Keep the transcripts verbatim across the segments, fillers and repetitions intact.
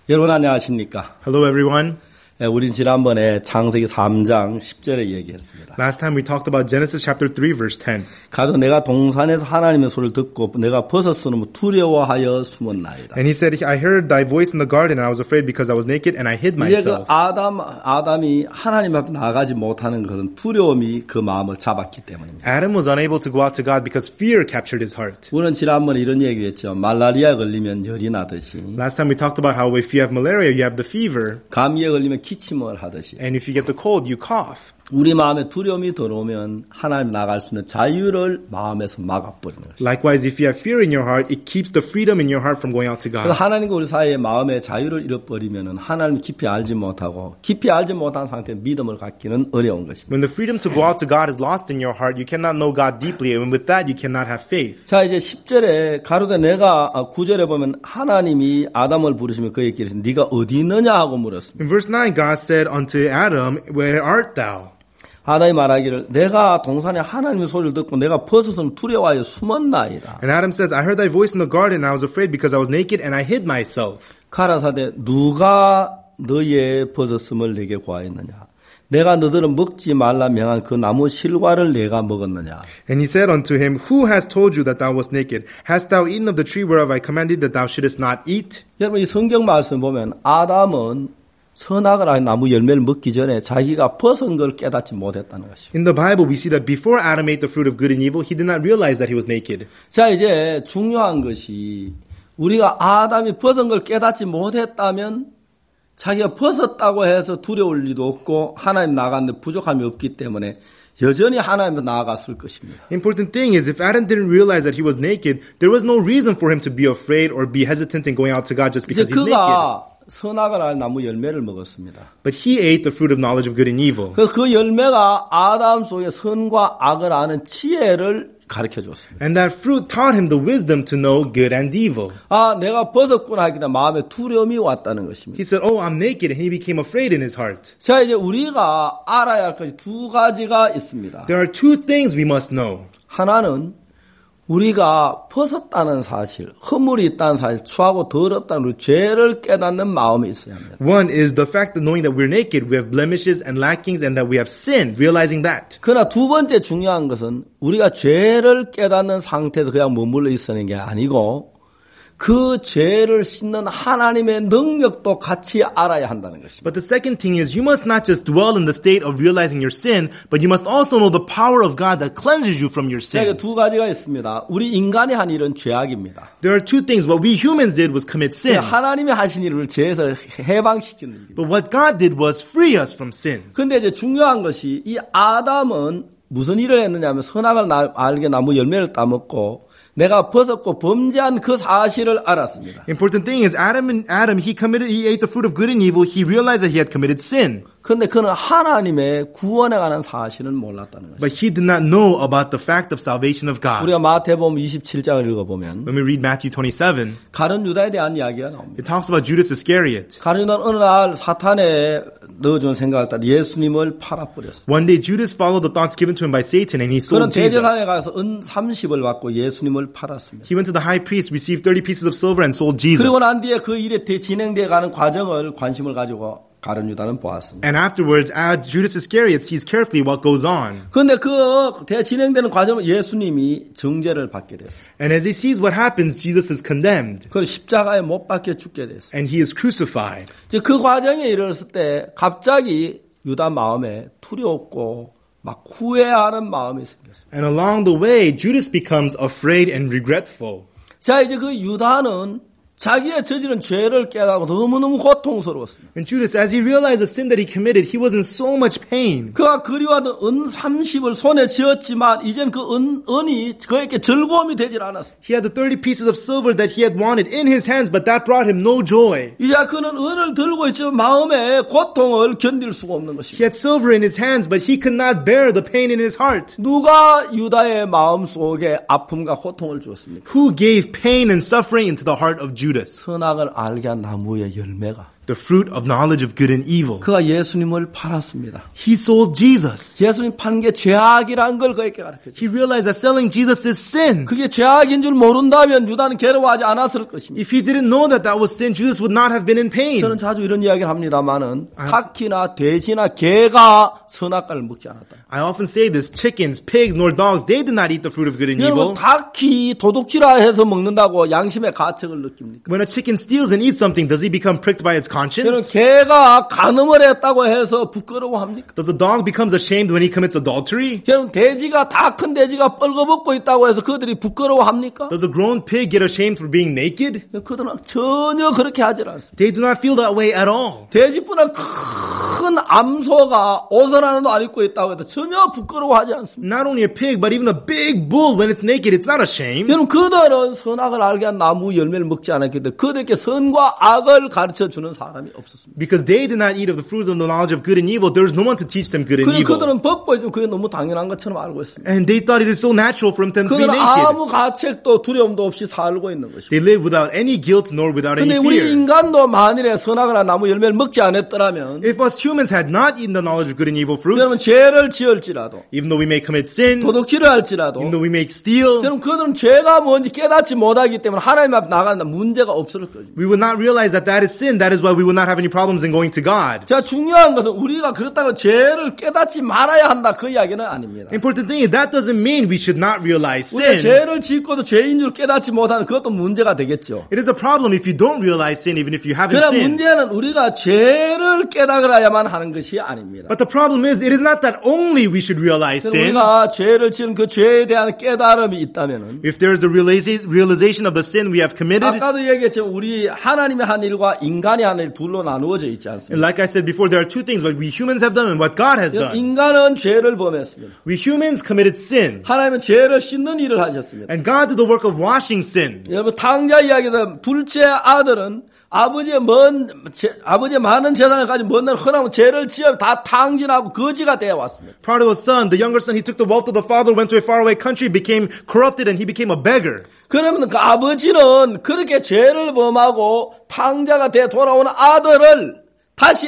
여러분 안녕하십니까? Hello, everyone. 우린 지난번에 창세기 삼 장 십 절에 얘기했습니다. Last time we talked about Genesis chapter three, verse ten. 가도 내가 동산에서 하나님의 소리를 듣고 내가 벗었으므로 두려워하여 숨었나이다. And he said, I heard thy voice in the garden, and I was afraid because I was naked, and I hid 이제 그 myself. 아담, 아담이 하나님 앞에 나가지 못하는 것은 두려움이 그 마음을 잡았기 때문입니다. Adam was unable to go out to God because fear captured his heart. 우리는 지난번에 이런 얘기했죠. 말라리아 걸리면 열이 나듯이 Last time we talked about how if you have malaria, you have the fever, 감기에 걸리면 기침을 하듯이 and if you get the cold, you cough. 우리 마음에 두려움이 들어오면 하나님 나갈 수 있는 자유를 마음에서 막아버리는 것입니다. Likewise, if you have fear in your heart, it keeps the freedom in your heart from going out to God. 그래서 하나님과 우리 사이에 마음의 자유를 잃어버리면 하나님 깊이 알지 못하고 깊이 알지 못한 상태에 믿음을 갖기는 어려운 것입니다. When the freedom to go out to God is lost in your heart, you cannot know God deeply, and with that, you cannot have faith. 자, 이제 십 절에 가로되 내가 구 절에 보면 하나님이 아담을 부르시며 그에게 이르시되 네가 어디 있느냐 하고 물었습니다. In verse nine, God said unto Adam, Where art thou? 아담이 말하기를 내가 동산에 하나님의 소리를 듣고 내가 벗어서 두려워하여 숨었나이다. And Adam says, I heard thy voice in the garden, and I was afraid because I was naked, and I hid myself. 가라사대 누가 너의 벗었음을 내게 고하였느냐? 내가 너들은 먹지 말라 명한 그 나무 실과를 내가 먹었느냐? And he said unto him, Who has told you that thou wast naked? Hast thou eaten of the tree whereof I commanded that thou shouldest not eat? 여러분 이 성경 말씀 보면 아담은 선악을 알 나무 열매를 먹기 전에 자기가 벗은 걸 깨닫지 못했다는 것입니다. In the Bible, we see that before Adam ate the fruit of good and evil, he did not realize that he was naked. 자, 이제 중요한 것이 우리가 아담이 벗은 걸 깨닫지 못했다면 자기가 벗었다고 해서 두려울 리도 없고 하나님 나갔는데 부족함이 없기 때문에 여전히 하나님으로 나아갔을 것입니다. Important thing is, if Adam didn't realize that he was naked, there was no reason for him to be afraid or be hesitant in going out to God just because 이제 he's naked. 그가 선악을 알 나무 열매를 먹었습니다. But he ate the fruit of knowledge of good and evil. 그, 그 열매가 아담 속에 선과 악을 아는 지혜를 가르쳐 줬습니다. And that fruit taught him the wisdom to know good and evil. 아, 내가 벗었구나 하기 때문에 마음에 두려움이 왔다는 것입니다. He said, oh, I'm naked, and he became afraid in his heart. 자, 이제 우리가 알아야 할 것이 두 가지가 있습니다. There are two things we must know. 하나는 우리가 벗었다는 사실, 허물이 있다는 사실, 추하고 더럽다는 죄를 깨닫는 마음이 있어야 합니다. One is the fact that knowing that we're naked, we have blemishes and lackings, and that we have sinned, realizing that. 그러나 두 번째 중요한 것은 우리가 죄를 깨닫는 상태에서 그냥 머물러 있는 게 아니고 그 죄를 씻는 하나님의 능력도 같이 알아야 한다는 것입니다. But the second thing is, you must not just dwell in the state of realizing your sin, but you must also know the power of God that cleanses you from your 그러니까 sins. 두 가지가 있습니다. 우리 인간이 한 일은 죄악입니다. There are two things. What we humans did was commit sin. 하나님이 하신 일을 죄에서 해방시키는 일입니다. But what God did was free us from sin. 근데 이제 중요한 것이 이 아담은 무슨 일을 했느냐 하면 선악을 알게 나무 열매를 따먹고 내가 벗었고 범죄한 그 사실을 알았습니다. Important thing is, Adam and Adam, he committed, he ate the fruit of good and evil. He realized that he had committed sin. 그런데 그는 하나님의 구원에 관한 사실은 몰랐다는 것입니다. But he did not know about the fact of salvation of God. 우리가 마태복음 이십칠 장을 읽어보면 When we read Matthew twenty-seven, 가룟 유다에 대한 이야기가 나옵니다. it talks about Judas Iscariot. 가룟 유다는 어느 날 사탄에 넣어준 생각을 따라 예수님을 팔아버렸습니다. One day, Judas followed the thoughts given to him by Satan, and he 그는 sold Jesus. 대제사장에 가서 은 삼십을 받고 예수님을 팔았습니다. He went to the high priest, received thirty pieces of silver, and sold Jesus. 그리고 난 뒤에 그 일이 진행되어 가는 과정을 관심을 가지고 가룟 유다는 보았습니다. And afterwards, as Judas Iscariot sees carefully what goes on. 그런데 그 진행되는 과정을 예수님이 정죄를 받게 됐어요. And as he sees what happens, Jesus is condemned. 그리고 십자가에 못 박혀 죽게 됐어요. And he is crucified. 이제 그 과정에 이르렀을 때 갑자기 유다 마음에 두렵고 막 후회하는 마음이 생겼어요. And along the way, Judas becomes afraid and regretful. 자, 이제 그 유다는 자기의 저지른 죄를 깨닫고 너무너무 고통스러웠습니다. And Judas, as he realized the sin that he committed, he was in so much pain. 그가 그리워하던 은 삼십을 손에 쥐었지만 이젠 그 은, 은이 그에게 즐거움이 되질 않았어요. He had the thirty pieces of silver that he had wanted in his hands, but that brought him no joy. 이제 그는 은을 들고 있지만 마음에 고통을 견딜 수가 없는 것입니다. He had silver in his hands, but he could not bear the pain in his heart. 누가 유다의 마음 속에 아픔과 고통을 주었습니까? Who gave pain and suffering into the heart of Judas? 선악을 알게 한 나무의 열매가. The fruit of knowledge of good and evil. 그가 예수님을 팔았습니다. He sold Jesus. 예수님 판 게 죄악이라는 걸 그에게 가르쳐줬어요. He realized that selling Jesus is sin. 그게 죄악인 줄 모른다면 유다는 괴로워하지 않았을 것입니다. If he didn't know that that was sin, Judas would not have been in pain. 저는 자주 이런 이야기를 합니다만은 닭이나 돼지나 개가 선악과를 먹지 않았다. I often say this, chickens, pigs, nor dogs, they did not eat the fruit of good and 여러분 evil. 닭이 도둑질하 해서 먹는다고 양심의 가책을 느낍니까? When a chicken steals and eats something, does he become pricked by its 여러분 conscience? 개가 간음을 했다고 해서 부끄러워합니까? Does a dog become ashamed when he commits adultery? 여러분 돼지가 다 큰 돼지가 뻘거벗고 있다고 해서 그들이 부끄러워합니까? Does a grown pig get ashamed for being naked? 그들은 전혀 그렇게 하질 않습니다. They do not feel that way at all. 돼지뿐만 큰 암소가 옷을 하나도 안 입고 있다고 해도 전혀 부끄러워하지 않습니다. Not only a pig, but even a big bull, when it's naked, it's not ashamed. 여러분 그들은 선악을 알게 한 나무 열매를 먹지 않았기 때문에 그들에게 선과 악을 가르쳐주는 사람이 없었습니다. Because they did not eat of the fruit of the knowledge of good and evil, there was no one to teach them good and 그리고 evil. 그들은 법보이지만 그게 너무 당연한 것처럼 알고 있습니다. And they thought it is so natural for them to be 그들은 naked. 아무 가책도 두려움도 없이 살고 있는 것입니다. They live without any guilt nor without any 그런데 우리 fear. 인간도 만일에 선악을 한 나무 열매를 먹지 않았더라면 If us humans had not eaten the knowledge of good and evil fruit, 여러분 죄를 지을지라도 even though we may commit sin, 도둑질을 할지라도 even though we may steal, 여러분 그들은 죄가 뭔지 깨닫지 못하기 때문에 하나님 앞에 나가는데 문제가 없을 것입니다. we would not realize that that is sin. That is why we would not have any problems in going to God. 자, 중요한 것은 우리가 그렇다고 죄를 깨닫지 말아야 한다 그 이야기는 아닙니다. Important thing is that doesn't mean we should not realize 우리가 sin. 죄를 짓고도 죄인 줄 깨닫지 못하는 그것도 문제가 되겠죠. It is a problem if you don't realize sin, even if you haven't 그러나 sinned. 문제는 우리가 죄를 깨달아야만 하는 것이 아닙니다. But the problem is, it is not that only we should realize sin. 우리가 죄를 지은 그 죄에 대한 깨달음이 있다면은 If there is a realiza- realization of the sin we have committed, 아까도 얘기했지만 우리 하나님의 한 일과 인간의 한 일 둘로 나누어져 있지 and 않습니까? like I said before, there are two things, what we humans have done and what God has done. 인간은 죄를 범했습니다. We humans committed sin, 하나님은 죄를 씻는 일을 하셨습니다. and God did the work of washing sin. 여러분 탕자 이야기에서 둘째 아들은 아버지의 먼 제, 아버지의 많은 재산을 가지고 먼 날 흔하면 죄를 지어 다 탕진하고 거지가 되어 왔습니다. Prodigal son, the younger son, he took the wealth of the father, went to a faraway country, became corrupted, and he became a beggar. 그러면 그 아버지는 그렇게 죄를 범하고 탕자가 돼 돌아오는 아들을 다시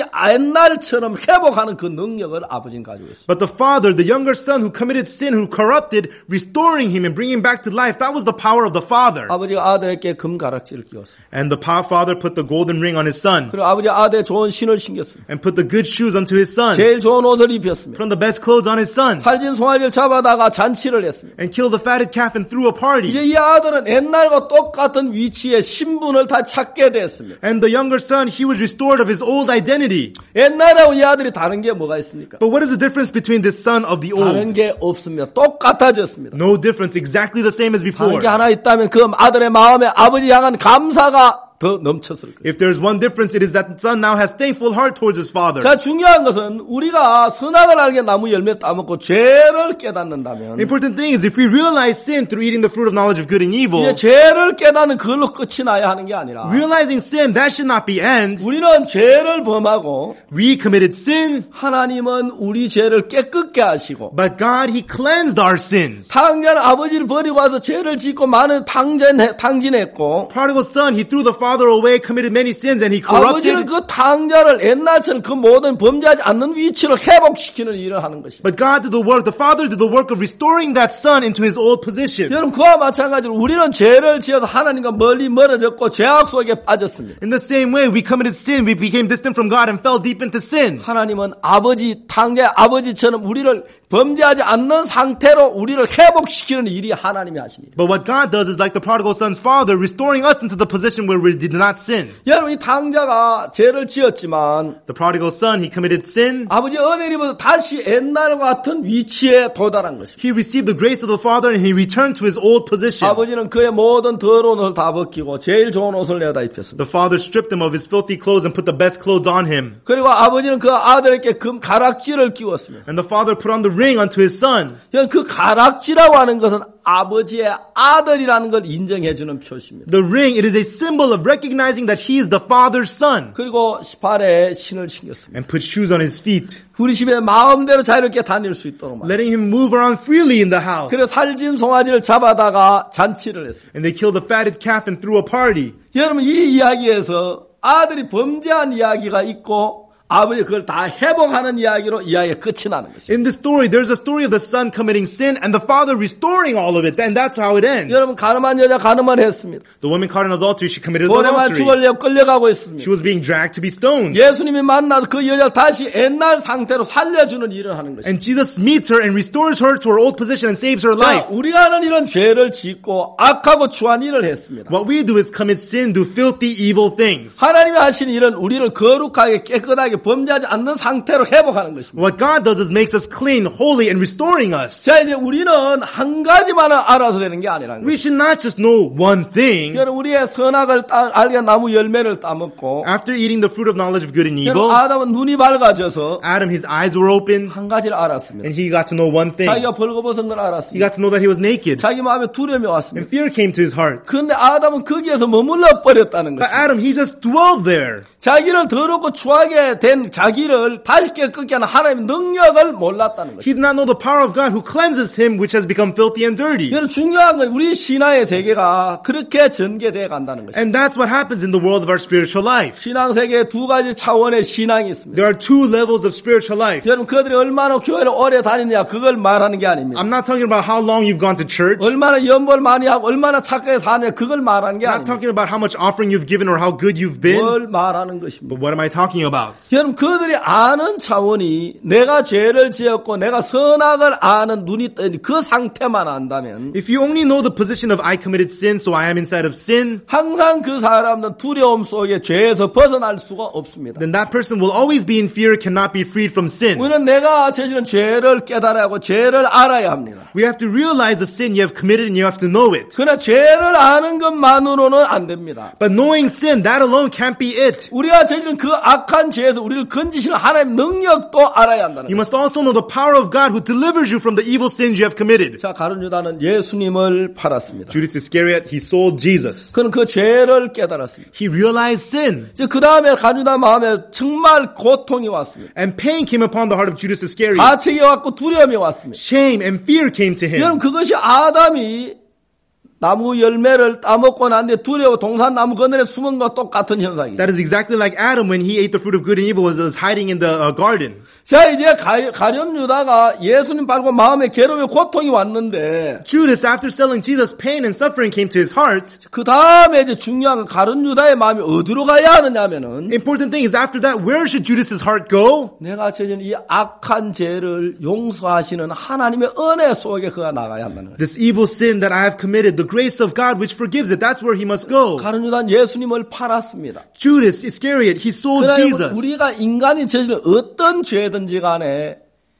옛날처럼 회복하는 그 능력을 아버지는 가지고 있습니다. But the father, the younger son who committed sin, who corrupted, restoring him and bringing him back to life, that was the power of the father. 아버지가 아들에게 금가락지를 끼웠습니다. And the pa- father put the golden ring on his son 그리고 아버지 아들의 좋은 신을 신겼습니다. and put the good shoes onto his son, 제일 좋은 옷을 입혔습니다. put on the best clothes on his son, 살진 송아지를 잡아다가 잔치를 했습니다. and killed the fatted calf and threw a party. 이제 이 아들은 옛날과 똑같은 위치에 신분을 다 찾게 됐습니다. And the younger son, he was restored of his old identity. 옛날하고 이 아들이 다른 게 뭐가 있습니까? But what is the difference between this son of the 다른 old? 게 없습니다. 똑같아졌습니다. No difference, exactly the same as 다른 before. 게 하나 있다면 그 아들의 마음에 아버지 향한 감사가 더 넘쳤을 거예요. If there's one difference, it is that the son now has thankful heart towards his father. 자, 중요한 것은 우리가 선악을 알게 나무 열매 따먹고 죄를 깨닫는다면 Important thing is if we realize sin through eating the fruit of knowledge of good and evil, 이제 죄를 깨닫는 그걸로 끝이 나야 하는 게 아니라 realizing sin, that should not be end. 우리는 죄를 범하고 We committed sin, 하나님은 우리 죄를 깨끗게 하시고 but God, He cleansed our sins. 탕자는 아버지를 버리고 와서 죄를 짓고 많은 탕진, 탕진했고 Prodigal son, he threw the father away, committed many sins, and he 아버지는 corrupted. 그 탕자를 옛날처럼 그 모든 범죄하지 않는 위치로 회복시키는 일을 하는 것입니다. But God did the work, the father did the work of restoring that son into his old position. 여러분 그와 마찬가지로 우리는 죄를 지어서 하나님과 멀리 멀어졌고 죄악 속에 빠졌습니다. In the same way, we committed sin, we became distant from God and fell deep into sin. 하나님은 아버지, 탕자의 아버지처럼 우리를 범죄하지 않는 상태로 우리를 회복시키는 일이 하나님이 하신 일입니다. But what God does is like the prodigal son's father, restoring us into the position where we did not sin. 여러분 이 탕자가 죄를 지었지만 The prodigal son, he committed sin. 아버지 은혜를 입어서 다시 옛날과 같은 위치에 도달한 것입니다. He received the grace of the father and he returned to his old position. 아버지는 그의 모든 더러운 옷을 다 벗기고 제일 좋은 옷을 내다 입혔습니다. The father stripped him of his filthy clothes and put the best clothes on him. 그리고 아버지는 그 아들에게 금 가락지를 끼웠습니다. And the father put on the ring unto his son. 그 가락지라고 하는 것은 아버지의 아들이라는 걸 인정해주는 표시입니다. The ring, it is a symbol of recognizing that he is the father's son. 그리고 발에 신을 신겼습니다. And put shoes on his feet, 우리 집에 마음대로 자유롭게 다닐 수 있도록 말. letting him move around freely in the house. 그리고 살진 송아지를 잡아다가 잔치를 했습니다. And they killed the fatted calf and threw a party. 여러분 이 이야기에서 아들이 범죄한 이야기가 있고 아버지 그걸 다 회복하는 이야기로 이야기가 끝이 나는 것입니다. In this story, there's a story of the son committing sin and the father restoring all of it. And that's how it ends. 여러분 가늠한 여자 가늠을 했습니다. The woman caught in adultery, she committed 고래만 adultery. 죽으려고 끌려가고 있습니다. She was being dragged to be stoned. 예수님이 만나서 그 여자를 다시 옛날 상태로 살려주는 일을 하는 것입니다. And Jesus meets her and restores her to her old position and saves her 자, life. 우리가 하는 이런 죄를 짓고 악하고 추한 일을 했습니다. What we do is commit sin, do filthy, evil things. 하나님이 하신 일은 우리를 거룩하게 깨끗하게 범죄하지 않는 상태로 회복하는 것입니다. What God does is makes us clean, holy, and restoring us. 자, 이제 우리는 한 가지만 알아서 되는 게 아니라는 거예요. We should not just know one thing. 여러분, 우리의 선악을 따, 알게 나무 열매를 따먹고, After eating the fruit of knowledge of good and 여러분, evil, 아담은 눈이 밝아져서 Adam, his eyes were open, 한 가지를 알았습니다. and he got to know one thing. 자기가 벌거벗은 걸 He 알았습니다. got to know that he was naked, 자기 마음에 두려움이 and 왔습니다. fear came to his heart. 그런데 아담은 거기에서 머물러 버렸다는 But 것입니다. Adam, he just dwelled there. 자기를 더럽고 추하게 된 자기를 다시 깨끗게 하는 하나님의 능력을 몰랐다는 것입니다. He did not know the power of God who cleanses him, which has become filthy and dirty. 여러분, 중요한 건 우리 신앙의 세계가 그렇게 전개되어 간다는 것입니다. And that's what happens in the world of our spiritual life. 신앙 세계에 두 가지 차원의 신앙이 있습니다. There are two levels of spiritual life. 여러분, 그들이 얼마나 교회를 오래 다니냐 그걸 말하는 게 아닙니다. I'm not talking about how long you've gone to church. 얼마나 연보를 많이 하고 얼마나 착하게 사냐 그걸 말하는 게 I'm not 아닙니다. talking about how much offering you've given or how good you've been. 뭘 말하는 것입니다. But what am I talking about? 여러분, 그들이 아는 차원이 내가 죄를 지었고 내가 선악을 아는 눈이 떠있는 그 상태만 안다면 If you only know the position of I committed sin, so I am inside of sin, 항상 그 사람은 두려움 속에 죄에서 벗어날 수가 없습니다. then that person will always be in fear, cannot be freed from sin. 우리는 내가 저지른 죄를 깨달아야 하고 죄를 알아야 합니다. We have to realize the sin you have committed and you have to know it. 그러나 죄를 아는 것만으로는 안 됩니다. But knowing sin, that alone can't be it. 우리가 저지른 그 악한 죄에서 우리를 건지시는 하나님의 능력도 알아야 한다는 You 거예요. must also know the power of God who delivers you from the evil sins you have committed. 자, 가룟 유다는 예수님을 팔았습니다. Judas Iscariot, he sold Jesus. 그는 그 죄를 깨달았습니다. He realized sin. 그 다음에 가룟 유다 마음에 정말 고통이 왔습니다. And pain came upon the heart of Judas Iscariot. 가책이 왔고 두려움이 왔습니다. Shame and fear came to him. 여러분, 그것이 아담이 나무 열매를 따먹고 난 뒤에 두려워 동산나무 그늘에 숨은 것과 똑같은 현상이에요. That is exactly like Adam when he ate the fruit of good and evil was, was hiding in the uh, garden. 자, 이제 가, 가룟 유다가 예수님 밟고 마음에 괴로움에 고통이 왔는데 Judas, after selling Jesus, pain and suffering came to his heart. 그 다음에 이제 중요한 건 가룟 유다의 마음이 어디로 가야 하느냐면은 Important thing is after that, where should Judas's heart go? 내가 저지른 이 악한 죄를 용서하시는 하나님의 은혜 속에 그가 나가야 한다는 거예요. This evil sin that I have committed, the grace of God which forgives it, that's where he must go. 가룟 유다는 예수님을 팔았습니다. Judas Iscariot, he sold 그러나 Jesus. 우리가 인간이 저지른 어떤 죄든지 간에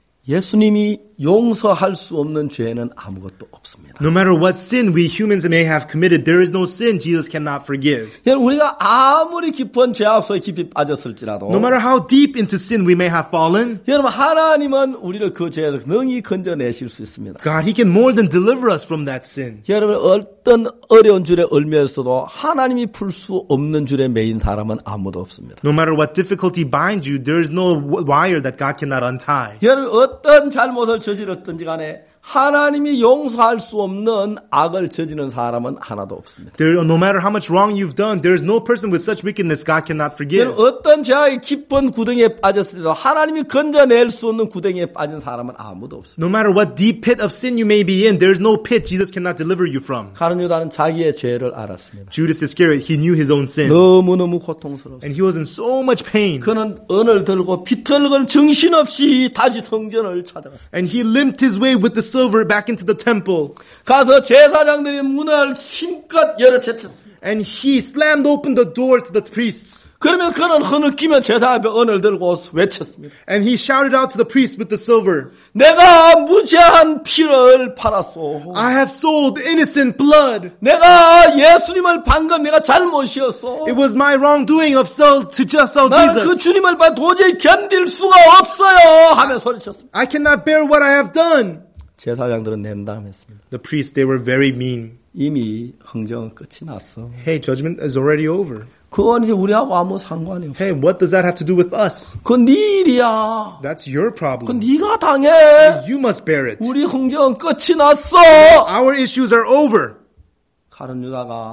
예수님이 용서할 수 없는 죄는 아무것도 없습니다. No matter what sin we humans may have committed, there is no sin Jesus cannot forgive. 여러분, 우리가 아무리 깊은 죄악 속에 깊이 빠졌을지라도 No matter how deep into sin we may have fallen, 여러분, 하나님은 우리를 그 죄에서 능히 건져내실 수 있습니다. God, he can more than deliver us from that sin. 여러분, 어떤 어려운 줄에 얽매였어도 하나님이 풀 수 없는 줄에 매인 사람은 아무도 없습니다. No matter what difficulty binds you, there is no wire that God cannot untie. 여러분, 어떤 잘못을 저질렀든지 간에 하나님이 용서할 수 없는 악을 저지른 사람은 하나도 없습니다. There, no matter how much wrong you've done, there is no person with such wickedness God cannot forgive. 여러분, 어떤 죄악의 깊은 구덩이에 빠졌을 때도 하나님이 건져낼 수 없는 구덩이에 빠진 사람은 아무도 없습니다. No matter what deep pit of sin you may be in, there is no pit Jesus cannot deliver you from. 가룟 유다는 자기의 죄를 알았습니다. Judas Iscariot, he knew his own sin. 너무너무 고통스러웠습니다. And he was in so much pain. 그는 은을 들고 비틀건 정신없이 다시 성전을 찾아갔습니다. And he limped his way with the silver back into the temple. 가서 제사장들이 문을 힘껏 열어 제쳤습니다. And he slammed open the door to the priests. 그러면 그는 흐느끼며 제사 앞에 은을 들고 외쳤습니다. And he shouted out to the priests with the silver. 내가 무죄한 피를 팔았소. I have sold innocent blood. 내가 예수님을 판 건 내가 잘못이었어. It was my wrongdoing of sell to just sell 나는 그 Jesus. 주님을 봐 도저히 견딜 수가 없어요. 하며 소리쳤습니다. I cannot bear what I have done. 제사장들은 냉담했습니다. The priests, they were very mean. 이미 흥정은 끝이 났어. Hey, judgment is already over. 그건 이제 우리하고 아무 상관이 없어. Hey, what does that have to do with us? 그건 네 일이야. That's your 그건 problem. 네가 당해. You must bear it. 우리 흥정은 끝이 났어. Our issues are over. 가룟 유다가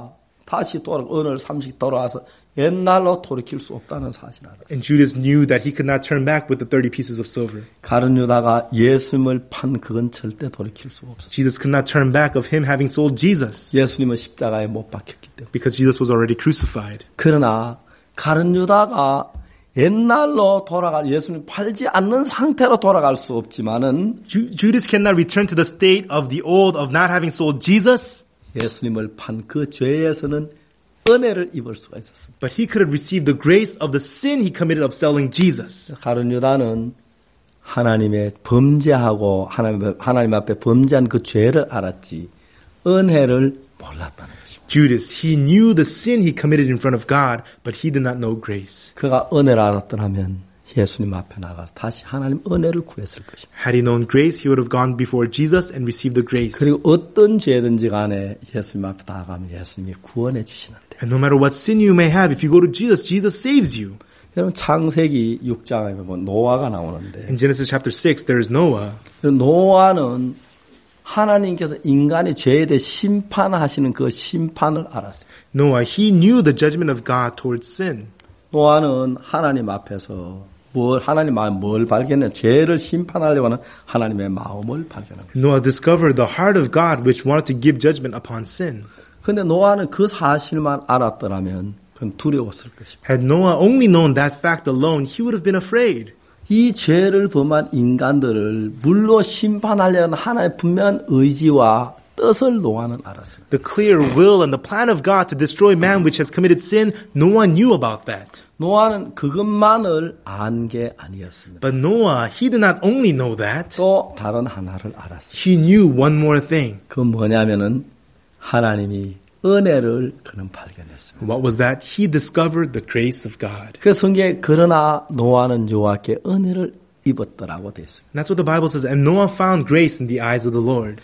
다시 돌아 오늘 삼십 돌아와서 옛날로 돌이킬 수 없다는 사실을 알았어요. And Judas knew that he could not turn back with the thirty pieces of silver. 가룟 유다가 예수님을 판 그건 절대 돌이킬 수 없어요. Jesus could not turn back of him having sold Jesus 예수님은 십자가에 못 박혔기 때문에. because Jesus was already crucified. 그러나 가룟 유다가 옛날로 돌아갈 예수님 팔지 않는 상태로 돌아갈 수 없지만은 Ju- Judas cannot return to the state of the old of not having sold Jesus, 예수님을 판 그 죄에서는 은혜를 입을 수가 있었습니다. but he could have received the grace of the sin he committed of selling Jesus. 가룟 유다는 하나님의 범죄하고 하나님, 하나님 앞에 범죄한 그 죄를 알았지 은혜를 몰랐다는 것입니다. Judas, he knew the sin he committed in front of God, but he did not know grace. 그가 은혜를 알았더라면 예수님 앞에 나가서 다시 하나님 은혜를 구했을 것입니다. Had he known grace, he would have gone before Jesus and received the grace. 그리고 어떤 죄든지 간에 예수님 앞에 나가면 예수님이 구원해 주시는데 And no matter what sin you may have, if you go to Jesus, Jesus saves you. 여러분 창세기 육 장에 보면 노아가 나오는데 In Genesis chapter six, there is Noah. 노아는 하나님께서 인간의 죄에 대해 심판하시는 그 심판을 알았어요. Noah, he knew the judgment of God towards sin. 노아는 하나님 앞에서 뭘 하나님 마음 뭘 발견해? 죄를 심판하려고 하는 하나님의 마음을 발견합니다. Noah discovered the heart of God which wanted to give judgment upon sin. 그런데 노아는 그 사실만 알았더라면 그건 두려웠을 것입니다. Had Noah only known that fact alone, he would have been afraid. 이 죄를 범한 인간들을 물로 심판하려는 하나님의 분명한 의지와 뜻을 노아는 알았습니다. The clear will and the plan of God to destroy man which has committed sin, no one knew about that. 노아는 그것만을 안 게 아니었습니다. But Noah, he did not only know that, 또 다른 하나를 알았습니다. he knew one more thing. 그건 뭐냐면은 하나님이 은혜를 그는 발견했습니다. What was that? He discovered the grace of God. 그 성경에 그러나 노아는 여호와께 은혜를 입었더라고 돼 있어요. And that's what the Bible says. And Noah found grace in the eyes of the Lord.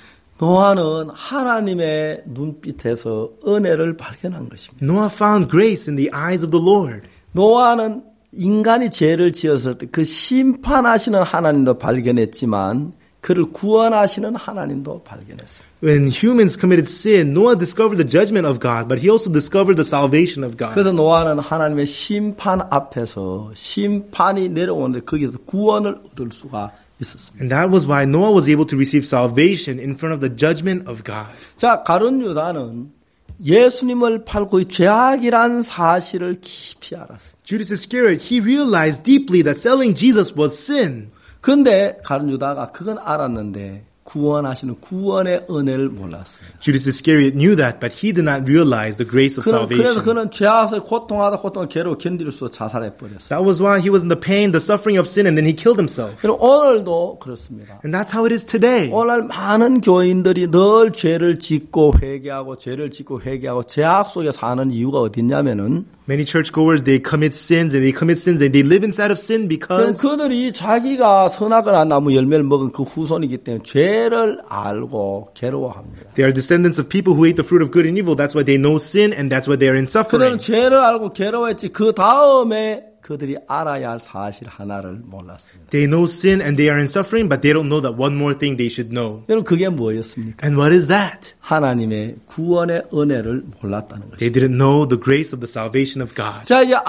노아는 하나님의 눈빛에서 은혜를 발견한 것입니다. Noah found grace in the eyes of the Lord. 노아는 인간이 죄를 지었을 때 그 심판하시는 하나님도 발견했지만 그를 구원하시는 하나님도 발견했어요. When humans committed sin, Noah discovered the judgment of God, but he also discovered the salvation of God. 그래서 노아는 하나님의 심판 앞에서 심판이 내려오는데 거기서 구원을 얻을 수가 있었습니다. And that was why Noah was able to receive salvation in front of the judgment of God. 자, 가룟 유다는 예수님을 팔고 죄악이란 사실을 깊이 알았어요. Judas Iscariot, he realized deeply that selling Jesus was sin. 근데 가룟 유다가 그건 알았는데 구원하시는 구원의 은혜를 몰랐어요. Judas Iscariot knew that, but he did not realize the grace of 그래서 salvation. 그는 죄악에서 고통하다 고통을 괴로워 견딜 수 없어 자살해 버렸어요. That was why he was in the pain, the suffering of sin, and then he killed himself. 그럼 오늘도 그렇습니다. And that's how it is today. 오늘 많은 교인들이 늘 죄를 짓고 회개하고 죄를 짓고 회개하고 죄악 속에 사는 이유가 어딨냐면은 Many churchgoers, they commit sins and they commit sins and they live inside of sin because 그들이 자기가 선악을 나무 열매를 먹은 그 후손이기 때문에 죄를 알고 괴로워합니다. they are descendants of people who ate the fruit of good and evil. That's why they know sin and that's why they are in suffering. 그들은 죄를 알고 괴로워했지 그 다음에 그들이 알아야 할 사실 하나를 몰랐습니다. They know sin and they are in suffering, but they don't know that one more thing they should know. 여러분 그게 뭐였습니까? And what is that? 하나님의 구원의 은혜를 몰랐다는 것입니다. They didn't know the grace of the salvation of God. 자, 이제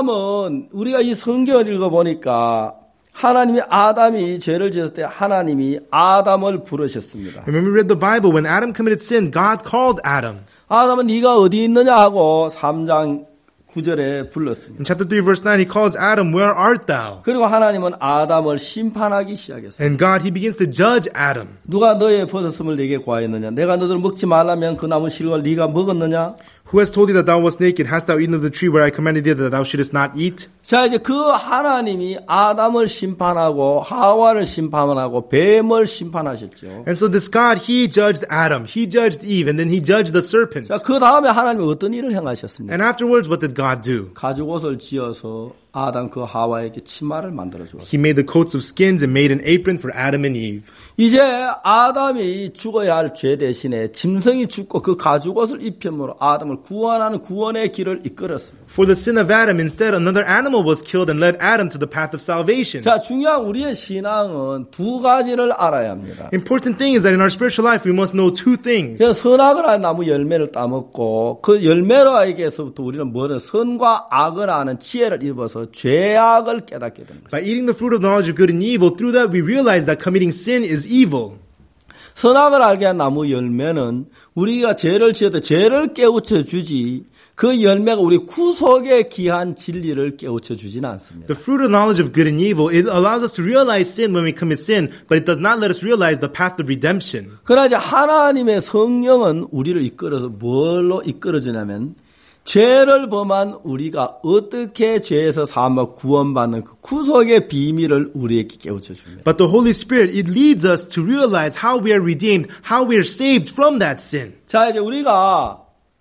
아담은 우리가 이 성경을 읽어보니까 하나님이 아담이 죄를 지었을 때 하나님이 아담을 부르셨습니다. And when we read the Bible, when Adam committed sin, God called Adam. 아담은 네가 어디 있느냐 하고 삼 장 구 절에 불렀습니다. In chapter three, verse nine, he calls Adam, where art thou? 그리고 하나님은 아담을 심판하기 시작했어요. And God, he begins to judge Adam. 누가 너의 버섯을 네게 구하였느냐? 내가 너를 먹지 말라면 그 나무 실과를 네가 먹었느냐? Who has told thee that thou wast naked? Hast thou eaten of the tree where I commanded thee that thou shouldest not eat? 자, 이제 그 하나님이 아담을 심판하고 하와를 심판하고 뱀을 심판하셨죠. And so this God, he judged Adam, he judged Eve, and then he judged the serpent. 자, 그 다음에 하나님이 어떤 일을 행하셨습니까? And afterwards, what did God do? 가죽옷을 지어서 아담 그 하와에게 치마를 만들어 주었어요. He made the coats of skins and made an apron for Adam and Eve. 이제 아담이 죽어야 할 죄 대신에 짐승이 죽고 그 가죽옷을 입힘으로 아담을 구원하는 구원의 길을 이끌었습니다. For the sin of Adam, instead another animal was killed and led Adam to the path of salvation. 자, 중요한 우리의 신앙은 두 가지를 알아야 합니다. Important thing is that in our spiritual life we must know two things. 선악을 아는 나무 열매를 따먹고 그 열매로에게서부터 우리는 뭐는 선과 악을 아는 지혜를 입어서 죄악을 깨닫게 되는 거죠. By eating the fruit of knowledge of good and evil, through that we realize that committing sin is evil. 선악을 알게 한 나무 열매는 우리가 죄를 지어도 죄를 깨우쳐 주지 그 열매가 우리 구속에 기한 진리를 깨우쳐 주지는 않습니다. The fruit of knowledge of good and evil, it allows us to realize sin when we commit sin, but it does not let us realize the path of redemption. 그러나 이제 하나님의 성령은 우리를 이끌어서 뭘로 이끌어주냐면 죄를 범한 우리가 어떻게 죄에서 사함과 구원받는 그 구속의 비밀을 우리에게 깨우쳐 줍니다. But the Holy Spirit, it leads us to realize how we are redeemed, how we are saved from that sin. 자, 이제 우리가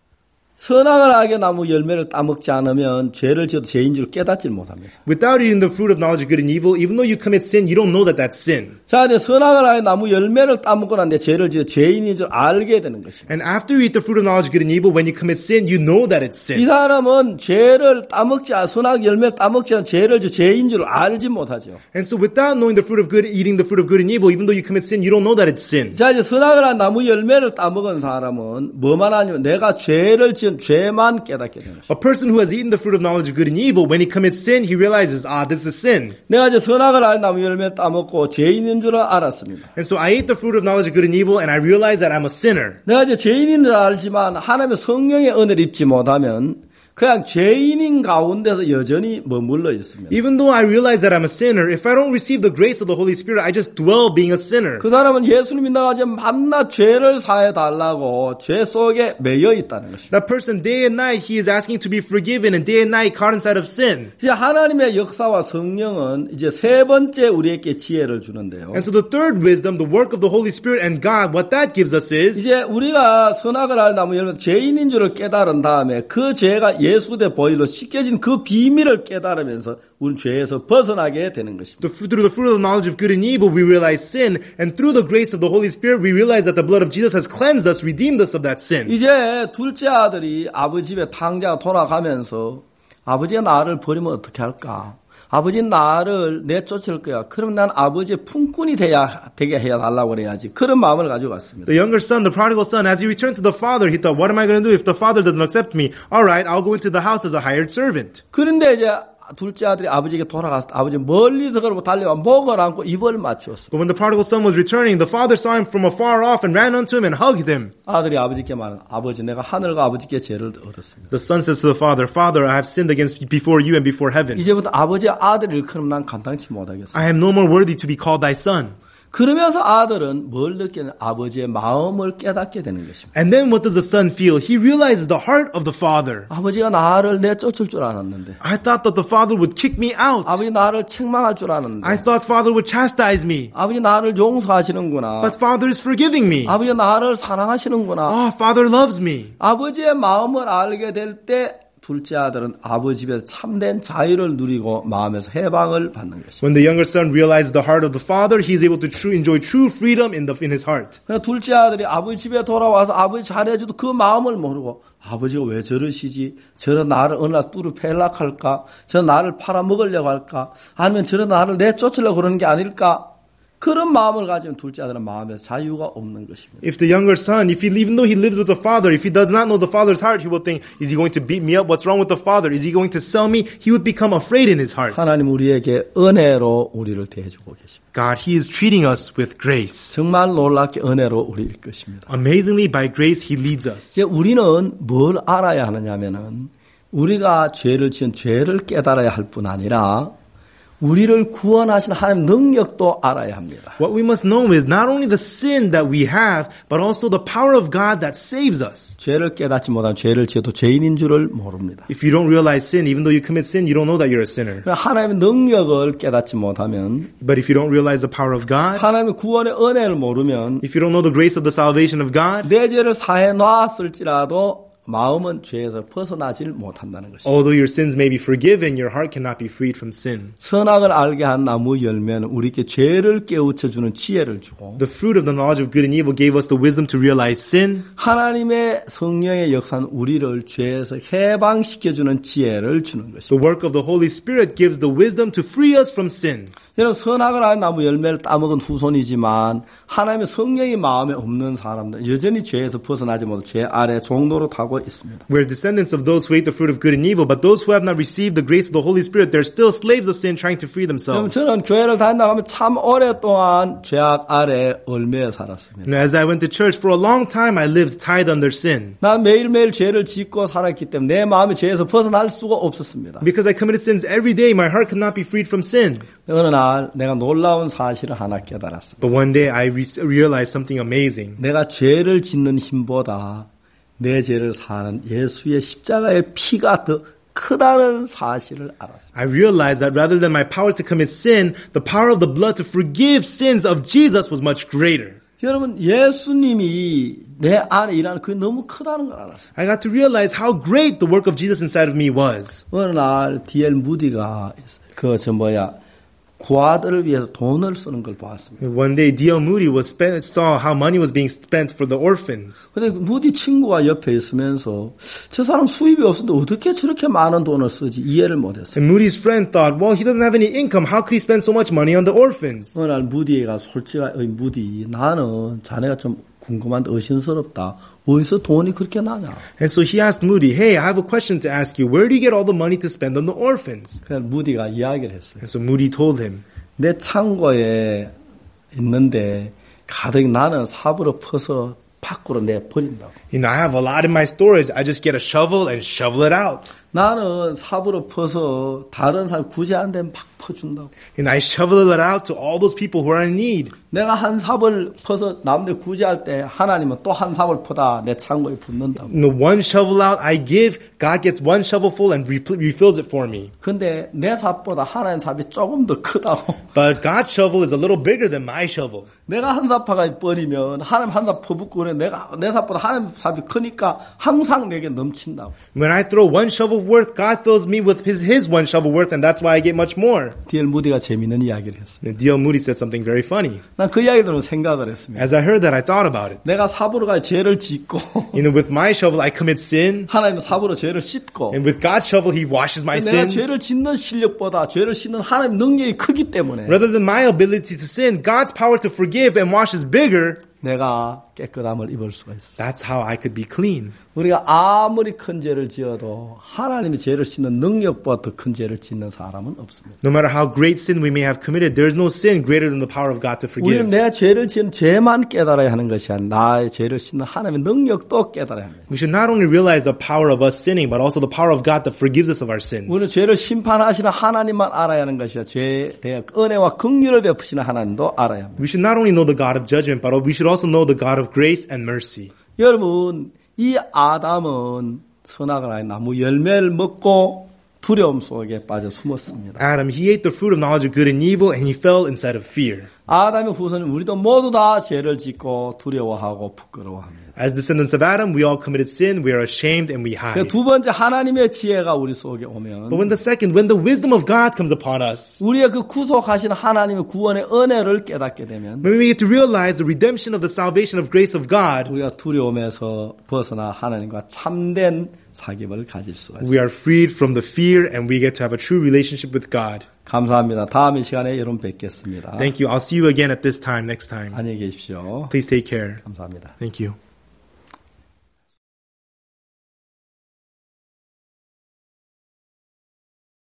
선악을 알게 나무 열매를 따먹지 않으면 죄를 지어도 죄인 줄 깨닫지 못합니다. Without eating the fruit of knowledge of good and evil, even though you commit sin, you don't know that that's sin. 자, 이제 선악을 알게 나무 열매를 따먹고 난 뒤에 죄를 지어 죄인인 줄 알게 되는 것입니다. And after you eat the fruit of knowledge of good and evil, when you commit sin, you know that it's 이 sin. 사람은 죄를 따먹지 않, 선악 열매를 따먹지 않은 죄를 지어 죄인 줄 알지 못하죠. And so without knowing the fruit of good, eating the fruit of good and evil, even though you commit sin, you don't know that it's sin. 자, 이제 선악을 한 나무 열매를 따먹은 사람은 뭐만 하냐면 내가 죄를 지은 죄만 깨닫게 되는 것입니다. A person who has eaten the fruit of knowledge of good and evil, when he commits sin, he realizes, ah, this is sin. 내가 이제 선악을 알 나무 열매 따먹고 죄인인 줄 알았습니다. And so I ate the fruit of knowledge of good and evil, and I realized that I'm a sinner. 내가 이제 죄인인 줄 알지만 하나님의 성령의 은혜를 입지 못하면 그냥 죄인인 가운데서 여전히 머물러 있습니다. Even though I realize that I'm a sinner, if I don't receive the grace of the Holy Spirit, I just dwell being a sinner. 그 사람은 예수님 믿나가지 밤낮 죄를 사해 달라고 죄 속에 매여 있다는 것입니다. That person, day and night, he is asking to be forgiven, and day and night caught inside of sin. 이제 하나님의 역사와 성령은 이제 세 번째 우리에게 지혜를 주는데요. And so the third wisdom, the work of the Holy Spirit and God, what that gives us is, 이제 우리가 선악을 알나무 열매 죄인인 줄을 깨달은 다음에 그 죄가 예수대 보일로 씻겨진 그 비밀을 깨달으면서 우리는 죄에서 벗어나게 되는 것입니다. through the fruit of the knowledge of good and evil, we realize sin, and through the grace of the Holy Spirit, we realize that the blood of Jesus has cleansed us, redeemed us of that sin. 이제 둘째 아들이 아버지 집에 당장 돌아가면서 아버지가 나를 버리면 어떻게 할까? 아버지 나를 내쫓을 거야. 그럼 난 아버지의 품꾼이 돼야, 되게 해야 달라고 그래야지. 그런 마음을 가지고 왔습니다. The younger son, the prodigal son, as he returned to the father, he thought, what am I going to do if the father doesn't accept me? All right, I'll go into the house as a hired servant. 그런데 이제 둘째 아들이 아버지에게 돌아가서 아버지 멀리서 그러고 달려와 목을 안고 입을 맞추었어요. But when the prodigal son was returning, the father saw him from afar off and ran unto him and hugged him. 아들이 아버지께 말하는 아버지 내가 하늘과 아버지께 죄를 얻었습니다. The son says to the father, Father, I have sinned against before you and before heaven. 이제부터 아버지 아들을 일컬으면 난 감당치 못하겠어. I am no more worthy to be called thy son. 그러면서 아들은 뭘 느끼는 아버지의 마음을 깨닫게 되는 것입니다. And then what does the son feel? He realizes the heart of the father. 아버지가 나를 내쫓을 줄 알았는데. I thought that the father would kick me out. 아버지 나를 책망할 줄 알았는데. I thought father would chastise me. 아버지 나를 용서하시는구나. But father is forgiving me. 아버지 나를 사랑하시는구나. Oh, father loves me. 아버지의 마음을 알게 될 때 둘째 아들은 아버지 집에서 참된 자유를 누리고 마음에서 해방을 받는 것입니다. When the younger son realizes the heart of the father, he is able to true, enjoy true freedom in the in his heart. 그러나 둘째 아들이 아버지 집에 돌아와서 아버지 잘해줘도 그 마음을 모르고 아버지가 왜 저러시지? 저런 나를 어느 날 뚜루 패락할까? 저런 나를 팔아먹으려고 할까? 아니면 저런 나를 내쫓으려고 그러는 게 아닐까? 그런 마음을 가진 둘째 아들은 마음에서 자유가 없는 것입니다. If the younger son, if he, even though he lives with the father, if he does not know the father's heart, he will think, is he going to beat me up? What's wrong with the father? Is he going to sell me? He would become afraid in his heart. 하나님 우리에게 은혜로 우리를 대해주고 계십니다. God, he is treating us with grace. 정말 놀랍게 은혜로 우리일 것입니다. Amazingly, by grace, he leads us. 이제 우리는 뭘 알아야 하느냐면은 우리가 죄를 지은 죄를 깨달아야 할 뿐 아니라 우리를 구원하신 하나님 능력도 알아야 합니다. What we must know is not only the sin that we have, but also the power of God that saves us. 죄를 깨닫지 못한 죄를 지어도 죄인인 줄을 모릅니다. If you don't realize sin, even though you commit sin, you don't know that you're a sinner. 하나님의 능력을 깨닫지 못하면, But if you don't realize the power of God, 하나님의 구원의 은혜를 모르면, if you don't know the grace of the salvation of God, 내 죄를 사해 놨을지라도 마음은 죄에서 벗어나질 못한다는 것입니다. Although your sins may be forgiven, your heart cannot be freed from sin. 선악을 알게 한 나무 열매는 우리에게 죄를 깨우쳐주는 지혜를 주고 The fruit of the knowledge of good and evil gave us the wisdom to realize sin. 하나님의 성령의 역사는 우리를 죄에서 해방시켜주는 지혜를 주는 것입니다. The work of the Holy Spirit gives the wisdom to free us from sin. 여러분 선악을 알 나무 열매를 따먹은 후손이지만 하나님의 성령이 마음에 없는 사람들 여전히 죄에서 벗어나지 못하고 죄 아래 종로로 타고 있습니다. We're descendants of those who ate the fruit of good and evil, but those who have not received the grace of the Holy Spirit, they're still slaves of sin trying to free 그럼 themselves. 저는 교회를 다닌다고 하면 참 오랫동안 죄악 아래 얽매여 살았습니다. And as I went to church for a long time, I lived tied under sin. 난 매일매일 죄를 짓고 살았기 때문에 내 마음이 죄에서 벗어날 수가 없었습니다. Because I committed sins every day, my heart could not be freed from sin. 어느 날 내가 놀라운 사실을 하나 깨달았습니다. But one day I re- realized something amazing. 내가 죄를 짓는 힘보다 내 죄를 사는 예수의 십자가의 피가 더 크다는 사실을 알았습니다. I realized that rather than my power to commit sin, the power of the blood to forgive sins of Jesus was much greater. 여러분 예수님이 내 안에 일하는 그게 너무 크다는 걸 알았어요. I got to realize how great the work of Jesus inside of me was. 어느 날 디엘 무디가 그 저 뭐야 고아들을 위해서 돈을 쓰는 걸 보았습니다. One day, D L Moody was spent, saw how money was being spent for the orphans. 근데 무디 친구가 옆에 있으면서 저 사람 수입이 없는데 어떻게 저렇게 많은 돈을 쓰지 이해를 못했어요. And Moody's friend thought, well, he doesn't have any income. How could he spend so much money on the orphans? 어느 날 무디가 솔직하게 무디 나는 자네가 좀 궁금한데 의심스럽다. 어디서 돈이 그렇게 나냐? And so he asked Moody, hey, I have a question to ask you. Where do you get all the money to spend on the orphans? 그래서 무디가 이야기를 했어요. And so Moody told him, 내 창고에 있는데 가득 나는 삽으로 퍼서 밖으로 내버린다고. you know, I have a lot in my storage. I just get a shovel and shovel it out. 나는 삽으로 퍼서 다른 사람 구제 안 되면 막 퍼준다고. And I shovel it out to all those people who are in need. 내가 한 삽을 퍼서 남들 구제할 때 하나님은 또 한 삽을 퍼다 내 창고에 붓는다고. And the one shovel out I give, God gets one shovel full and re- refills it for me. 근데 내 삽보다 하나님 삽이 조금 더 크다고. But God's shovel is a little bigger than my shovel. 내가 한 삽파가 버리면 하나님 한 삽 퍼붓고 그래 내가 내 삽보다 하나님 삽이 크니까 항상 내게 넘친다고. When I throw one shovel worth, God fills me with his, his one shovel worth, and that's why I get much more. 디엘 무디가 재미있는 이야기를 했어요. And D L Moody said something very funny. 난 그 이야기 들으면 생각을 했습니다. As I heard that, I thought about it. 내가 삽으로 가 죄를 짓고 You know, with my shovel, I commit sin. 하나님은 삽으로 죄를 씻고 And with God's shovel, he washes my 내가 sins. 죄를 짓는 실력보다 죄를 씻는 하나님 능력이 크기 때문에 Rather than my ability to sin, God's power to forgive and wash is bigger. 내가 깨끗함을 입을 수가 있어. That's how I could be clean. 우리가 아무리 큰 죄를 지어도 하나님이 죄를 씻는 능력보다 더 큰 죄를 짓는 사람은 없습니다. No matter how great sin we may have committed, there is no sin greater than the power of God to 우리는 forgive. 내가 죄를 지은 죄만 깨달아야 하는 것이 아니라 나의 죄를 씻는 하나님의 능력도 깨달아야 합니다. We should not only realize the power of us sinning, but also the power of God that forgives us of our sins. 우리는 죄를 심판하시는 하나님만 알아야 하는 것이라 죄에 대한 은혜와 긍휼을 베푸시는 하나님도 알아야 합니다. We should not only know the God of judgment, but we should also know the God of grace and mercy. 여러분, 이 아담은 선악을 하여 나무 열매를 먹고 두려움 속에 빠져 숨었습니다. Adam, he ate the fruit of knowledge of good and evil, and he fell inside of fear. 아담의 후손은 우리도 모두 다 죄를 짓고 두려워하고 부끄러워합니다. As descendants of Adam, we all committed sin, we are ashamed, and we hide. 두 번째 하나님의 지혜가 우리 속에 오면 But when the second, when the wisdom of God comes upon us, 우리의 그 구속하신 하나님의 구원의 은혜를 깨닫게 되면 when we get to realize the redemption of the salvation of grace of God, 우리가 두려움에서 벗어나 하나님과 참된 사귐을 가질 수가 있습니다. we are freed from the fear and we get to have a true relationship with God. 감사합니다. 다음 이 시간에 여러분 뵙겠습니다. Thank you. I'll see you again at this time next time. 안녕히 계십시오. Please take care. 감사합니다. Thank you.